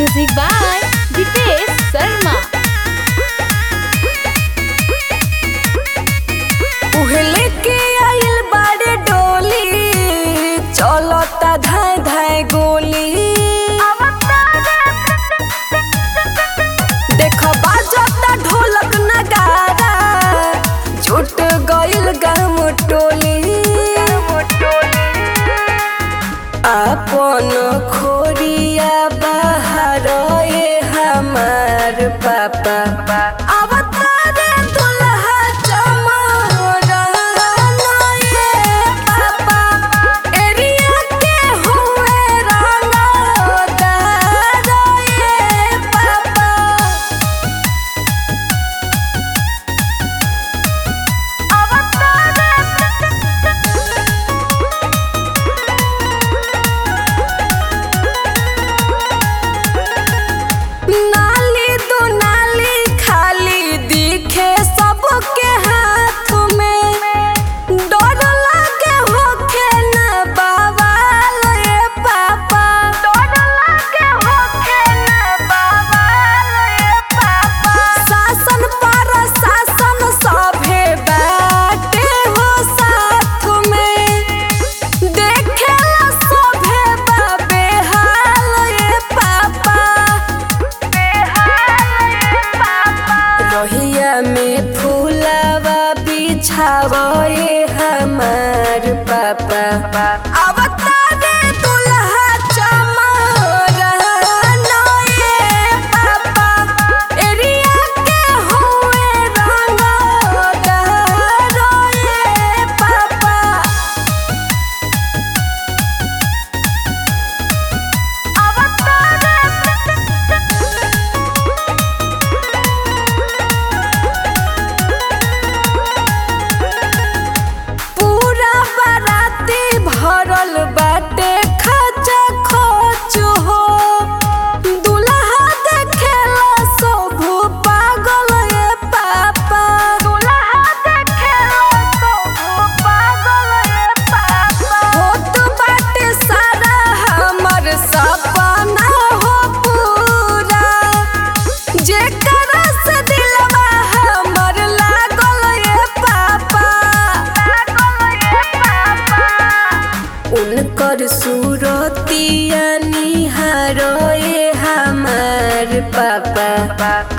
Music by Dipesh Sharma. उहले के आइल बाड़े डोली, चलता धाय धाय गोली। देख बाजता ढोलक नगारा, जुट गइल गाम टोली। अपन खोरिया बाहर ए हमार पापा, अवतारे दुल्हा चमोरा नए पापा। एरिया के हुए रंगदार ए पापा। नाली दो नाली खाली दिखे सबके हाथ में, डर लागे होखे न बवाल ए पापा। डर लागे होखे न बवाल ए पापा। शासन पर शासन सभे बाटे हो साथ में, देखेला सभे बाबे हाल ए पापा। रहिया में फूलावा बिछावे हमार पापा, अवतारे दुल्हा चमोरा नए पापा। एरिया के हुए रंगदार ए पापा। पूरा बाराती भरल बाटे खचा खोच हो, दुल्हा देखेला सबू पागल ए पापा। दुल्हा देखेला सबू पागल ए पापा। होत बाटे सारा हमर सपना हो पूरा, जेकरा से दिलवा हमर लागल ए पापा। उनकर सूरतिया निहारो ए हमार पापा,